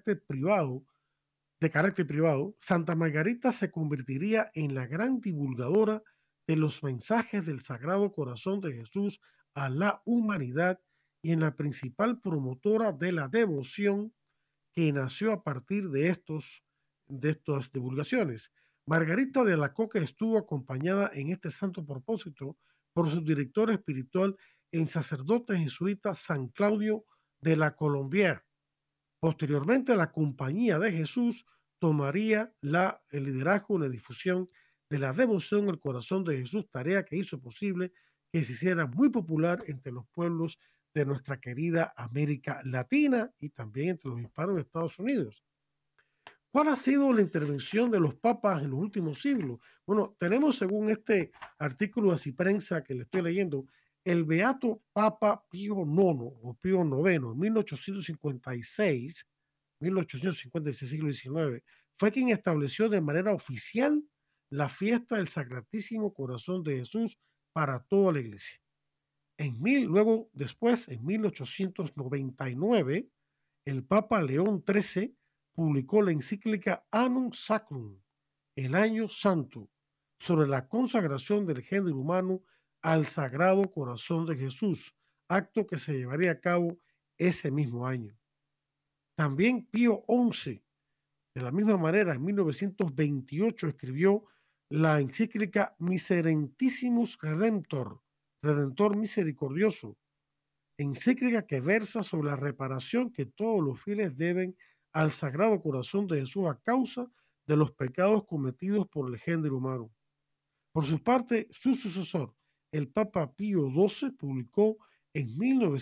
de carácter privado, Santa Margarita se convertiría en la gran divulgadora de los mensajes del Sagrado Corazón de Jesús a la humanidad y en la principal promotora de la devoción que nació a partir de estas divulgaciones. Margarita de Alacoque estuvo acompañada en este santo propósito por su director espiritual, el sacerdote jesuita San Claudio de la Colombière. Posteriormente, la Compañía de Jesús tomaría el liderazgo en la difusión de la devoción al corazón de Jesús, tarea que hizo posible que se hiciera muy popular entre los pueblos de nuestra querida América Latina y también entre los hispanos de Estados Unidos. ¿Cuál ha sido la intervención de los papas en los últimos siglos? Bueno, tenemos, según este artículo de Ciprensa que le estoy leyendo, el Beato Papa Pío IX o Pío IX, en 1856, siglo XIX, fue quien estableció de manera oficial la fiesta del Sacratísimo Corazón de Jesús para toda la iglesia. Luego, después, en 1899, el Papa León XIII publicó la encíclica Annum Sacrum, el Año Santo, sobre la consagración del género humano al Sagrado Corazón de Jesús, acto que se llevaría a cabo ese mismo año. También Pío XI, de la misma manera, en 1928 escribió la encíclica Miserentissimus Redemptor, Redentor Misericordioso, encíclica que versa sobre la reparación que todos los fieles deben al Sagrado Corazón de Jesús a causa de los pecados cometidos por el género humano. Por su parte, su sucesor, el Papa Pío XII, publicó en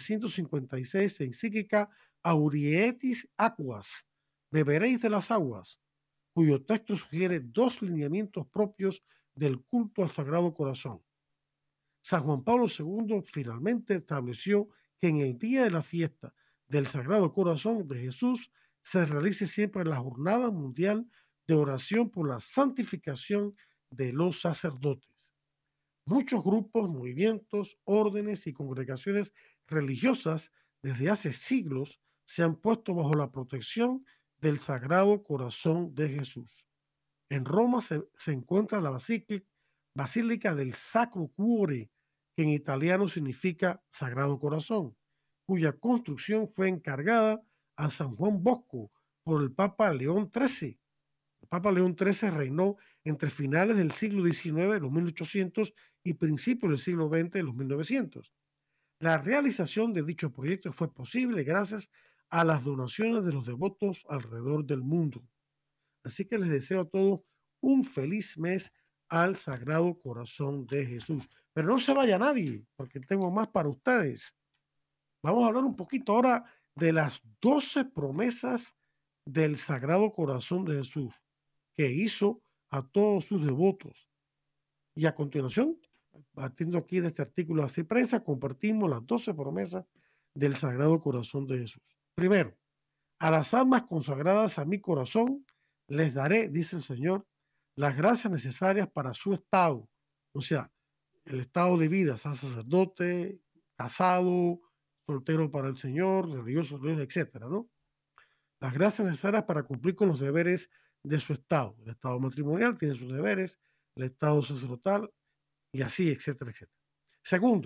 1956 la encíclica Aurietis Aquas, beberéis de las aguas, cuyo texto sugiere dos lineamientos propios del culto al Sagrado Corazón. San Juan Pablo II finalmente estableció que en el día de la fiesta del Sagrado Corazón de Jesús se realice siempre la Jornada Mundial de Oración por la Santificación de los Sacerdotes. Muchos grupos, movimientos, órdenes y congregaciones religiosas desde hace siglos se han puesto bajo la protección del Sagrado Corazón de Jesús. En Roma se encuentra la Basílica del Sacro Cuore, que en italiano significa Sagrado Corazón, cuya construcción fue encargada a San Juan Bosco por el Papa León XIII. El Papa León XIII reinó entre finales del siglo XIX, los 1800, y principios del siglo XX, los 1900. La realización de dicho proyecto fue posible gracias a las donaciones de los devotos alrededor del mundo. Así que les deseo a todos un feliz mes al Sagrado Corazón de Jesús. Pero no se vaya nadie, porque tengo más para ustedes. Vamos a hablar un poquito ahora de las 12 promesas del Sagrado Corazón de Jesús que hizo a todos sus devotos. Y a continuación, partiendo aquí de este artículo de prensa, compartimos las 12 promesas del Sagrado Corazón de Jesús. Primero, a las almas consagradas a mi corazón les daré, dice el Señor, las gracias necesarias para su estado, o sea, el estado de vida, sea sacerdote, casado, soltero para el Señor, religioso, etcétera, ¿no? Las gracias necesarias para cumplir con los deberes de su estado. El estado matrimonial tiene sus deberes, el estado sacerdotal, y así, etcétera, etcétera. Segundo,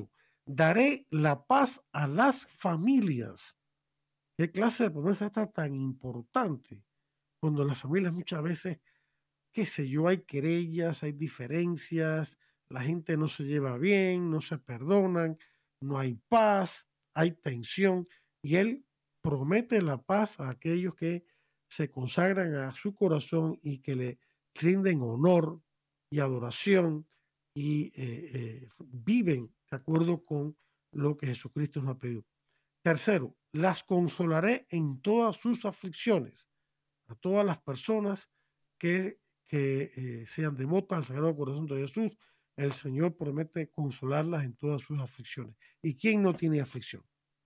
daré la paz a las familias. ¿Qué clase de promesa está tan importante? Cuando en las familias muchas veces, qué sé yo, hay querellas, hay diferencias, la gente no se lleva bien, no se perdonan, no hay paz, hay tensión, y Él promete la paz a aquellos que se consagran a su corazón y que le rinden honor y adoración y viven de acuerdo con lo que Jesucristo nos ha pedido. Tercero, las consolaré en todas sus aflicciones. A todas las personas que sean devotas al Sagrado Corazón de Jesús, el Señor promete consolarlas en todas sus aflicciones. ¿Y quién no tiene aflicción?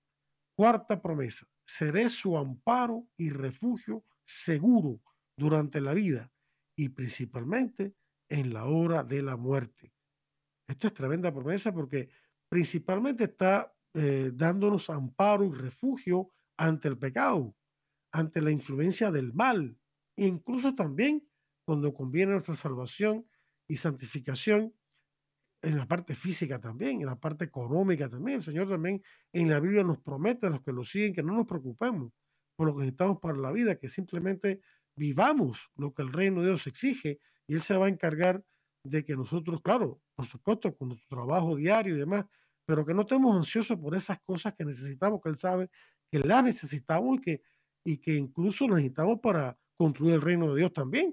Cuarta promesa, seré su amparo y refugio seguro durante la vida y principalmente en la hora de la muerte. Esto es tremenda promesa porque principalmente está dándonos amparo y refugio ante el pecado, ante la influencia del mal, e incluso también cuando conviene nuestra salvación y santificación en la parte física también, en la parte económica también. El Señor también en la Biblia nos promete a los que lo siguen que no nos preocupemos por lo que necesitamos para la vida, que simplemente vivamos lo que el reino de Dios exige y Él se va a encargar de que nosotros, claro, por supuesto, con nuestro trabajo diario y demás, pero que no estemos ansiosos por esas cosas que necesitamos, que Él sabe que las necesitamos y que incluso necesitamos para construir el reino de Dios también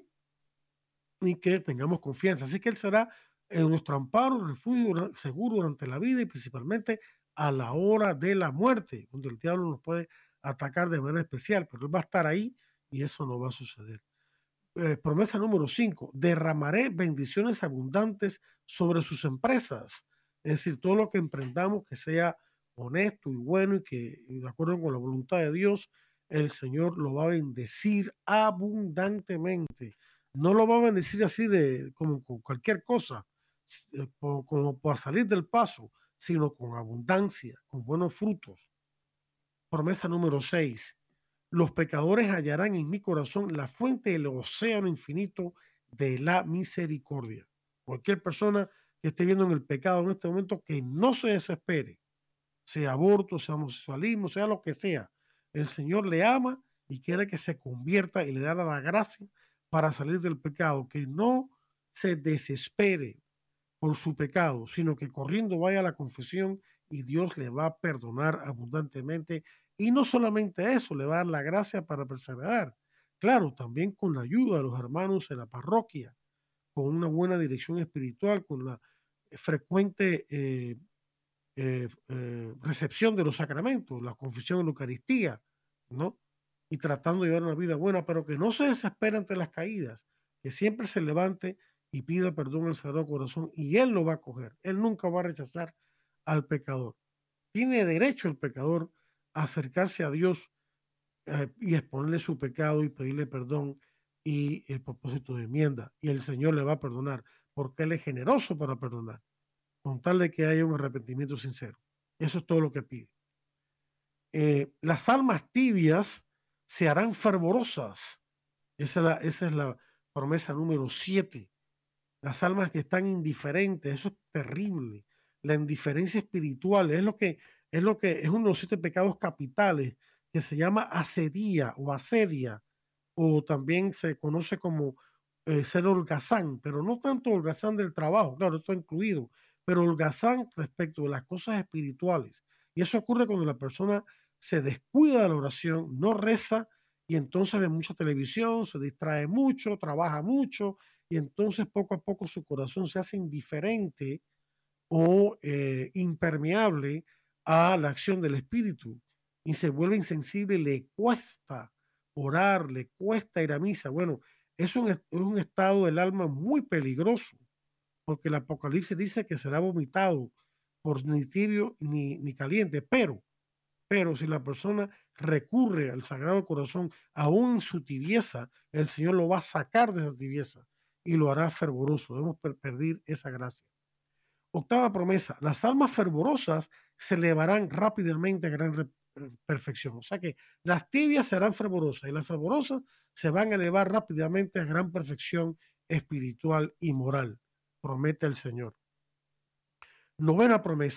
y que tengamos confianza. Así que Él será nuestro amparo, refugio seguro durante la vida y principalmente a la hora de la muerte, donde el diablo nos puede atacar de manera especial, pero Él va a estar ahí y eso no va a suceder. Promesa número 5, derramaré bendiciones abundantes sobre sus empresas. Es decir, todo lo que emprendamos que sea honesto y bueno y que de acuerdo con la voluntad de Dios, el Señor lo va a bendecir abundantemente. No lo va a bendecir así de como con cualquier cosa, como para salir del paso, sino con abundancia, con buenos frutos. Promesa número 6, los pecadores hallarán en mi corazón la fuente del océano infinito de la misericordia. Cualquier persona que esté viendo en el pecado en este momento, que no se desespere, sea aborto, sea homosexualismo, sea lo que sea. El Señor le ama y quiere que se convierta y le da la gracia para salir del pecado, que no se desespere por su pecado, sino que corriendo vaya a la confesión y Dios le va a perdonar abundantemente. Y no solamente eso, le va a dar la gracia para perseverar. Claro, también con la ayuda de los hermanos en la parroquia, con una buena dirección espiritual, con la frecuente recepción de los sacramentos, la confesión en la Eucaristía, ¿no? Y tratando de llevar una vida buena, pero que no se desespere ante las caídas, que siempre se levante y pida perdón al Sagrado Corazón y Él lo va a coger. Él nunca va a rechazar al pecador. Tiene derecho el pecador a acercarse a Dios y exponerle su pecado y pedirle perdón y el propósito de enmienda. Y el Señor le va a perdonar porque Él es generoso para perdonar, con tal de que haya un arrepentimiento sincero. Eso es todo lo que pide. Las almas tibias se harán fervorosas. Esa es la promesa número 7. Las almas que están indiferentes, eso es terrible. La indiferencia espiritual es uno de los 7 pecados capitales que se llama asedía o asedia, o también se conoce como ser holgazán, pero no tanto holgazán del trabajo, claro, esto incluido, pero holgazán respecto de las cosas espirituales. Y eso ocurre cuando la persona se descuida de la oración, no reza y entonces ve mucha televisión, se distrae mucho, trabaja mucho y entonces poco a poco su corazón se hace indiferente o impermeable a la acción del espíritu y se vuelve insensible, le cuesta orar, le cuesta ir a misa. Bueno, es un estado del alma muy peligroso porque el Apocalipsis dice que será vomitado por ni tibio ni caliente, pero si la persona recurre al Sagrado Corazón, aún en su tibieza, el Señor lo va a sacar de esa tibieza y lo hará fervoroso. Debemos perder esa gracia. Octava promesa, las almas fervorosas se elevarán rápidamente a gran perfección. O sea que las tibias serán fervorosas y las fervorosas se van a elevar rápidamente a gran perfección espiritual y moral, promete el Señor. Novena promesa,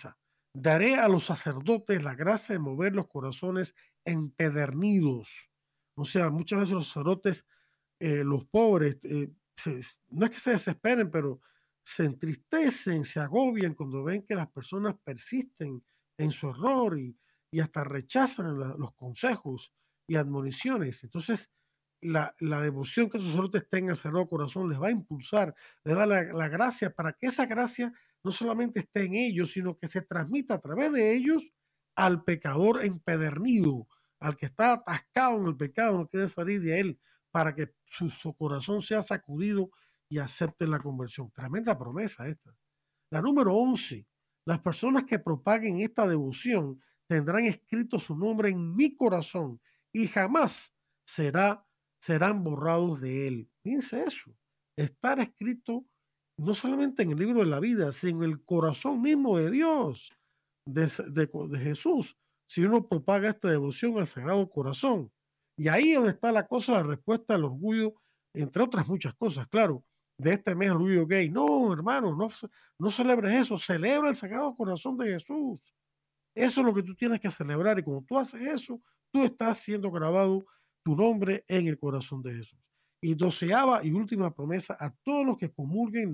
Daré a los sacerdotes la gracia de mover los corazones empedernidos. O sea, muchas veces los sacerdotes, los pobres, no es que se desesperen, pero se entristecen, se agobian cuando ven que las personas persisten en su error y hasta rechazan los consejos y admoniciones. Entonces, la devoción que los sacerdotes tengan al Sagrado Corazón les va a impulsar, les va a dar la gracia para que esa gracia no solamente esté en ellos, sino que se transmita a través de ellos al pecador empedernido, al que está atascado en el pecado, no quiere salir de él, para que su corazón sea sacudido y acepte la conversión. Tremenda promesa esta. La número 11. Las personas que propaguen esta devoción tendrán escrito su nombre en mi corazón y jamás serán borrados de él. Fíjense eso. Estar escrito no solamente en el libro de la vida, sino en el corazón mismo de Dios, de Jesús, si uno propaga esta devoción al Sagrado Corazón. Y ahí es donde está la cosa, la respuesta al orgullo, entre otras muchas cosas, claro, de este mes, el orgullo gay. No, hermano, no celebres eso, celebra el Sagrado Corazón de Jesús. Eso es lo que tú tienes que celebrar, y cuando tú haces eso, tú estás siendo grabado tu nombre en el corazón de Jesús. Y 12ª y última promesa a todos los que comulguen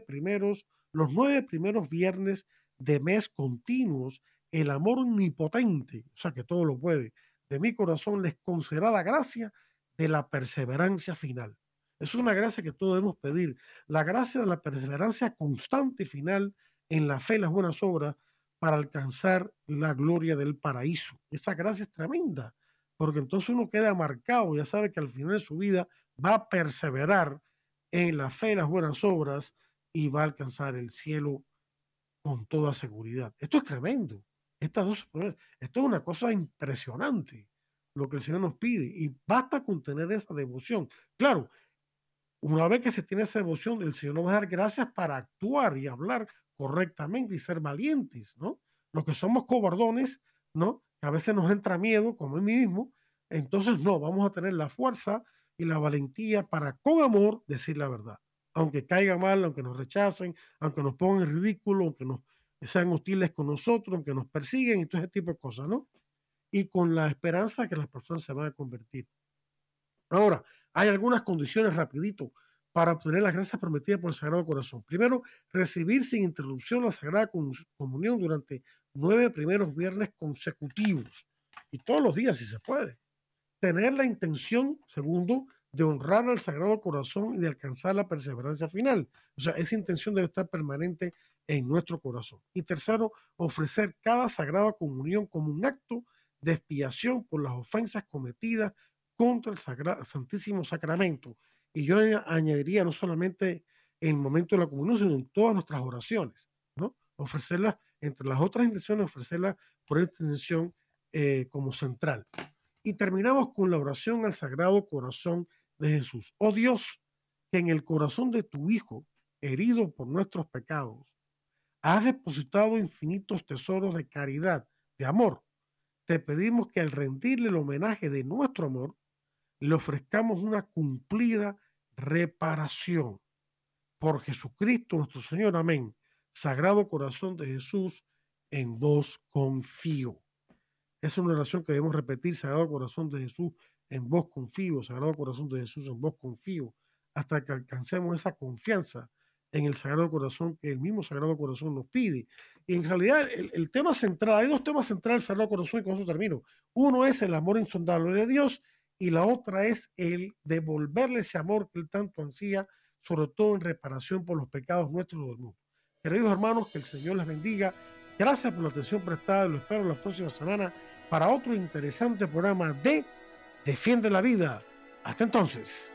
los 9 primeros viernes de mes continuos, el amor omnipotente, o sea que todo lo puede, de mi corazón les concederá la gracia de la perseverancia final. Es una gracia que todos debemos pedir, la gracia de la perseverancia constante y final en la fe y las buenas obras para alcanzar la gloria del paraíso. Esa gracia es tremenda, porque entonces uno queda marcado, ya sabe que al final de su vida va a perseverar en la fe y las buenas obras y va a alcanzar el cielo con toda seguridad. Esto es tremendo. Estas dos promesas, esto es una cosa impresionante lo que el Señor nos pide, y basta con tener esa devoción. Claro, una vez que se tiene esa devoción, el Señor nos va a dar gracias para actuar y hablar correctamente y ser valientes, ¿no? Los que somos cobardones, ¿no? Que a veces nos entra miedo, como en mí mismo, entonces no, vamos a tener la fuerza y la valentía para con amor decir la verdad. Aunque caiga mal, aunque nos rechacen, aunque nos pongan en ridículo, aunque sean hostiles con nosotros, aunque nos persiguen y todo ese tipo de cosas, ¿no? Y con la esperanza de que las personas se van a convertir. Ahora, hay algunas condiciones rapidito para obtener las gracias prometidas por el Sagrado Corazón. Primero, recibir sin interrupción la Sagrada Comunión durante 9 primeros viernes consecutivos y todos los días si se puede. Tener la intención, segundo, de honrar al Sagrado Corazón y de alcanzar la perseverancia final. O sea, esa intención debe estar permanente en nuestro corazón. Y tercero, ofrecer cada Sagrada Comunión como un acto de expiación por las ofensas cometidas contra el Santísimo Sacramento. Y yo añadiría no solamente en el momento de la comunión, sino en todas nuestras oraciones, ¿no? Ofrecerlas, entre las otras intenciones, ofrecerlas por esta intención como central. Y terminamos con la oración al Sagrado Corazón de Jesús. Oh Dios, que en el corazón de tu Hijo, herido por nuestros pecados, has depositado infinitos tesoros de caridad, de amor. Te pedimos que al rendirle el homenaje de nuestro amor, le ofrezcamos una cumplida reparación. Por Jesucristo nuestro Señor. Amén. Sagrado Corazón de Jesús, en vos confío. Es una oración que debemos repetir. Sagrado Corazón de Jesús, en vos confío. Sagrado Corazón de Jesús, en vos confío. Hasta que alcancemos esa confianza en el Sagrado Corazón que el mismo Sagrado Corazón nos pide. Y en realidad el tema central, hay dos temas centrales del Sagrado Corazón, y con eso termino. Uno es el amor insondable de Dios, y la otra es el devolverle ese amor que él tanto ansía, sobre todo en reparación por los pecados nuestros del mundo. Queridos hermanos, que el Señor les bendiga. Gracias por la atención prestada. Lo espero la próxima semana para otro interesante programa de Defiende la Vida. Hasta entonces.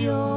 Dios.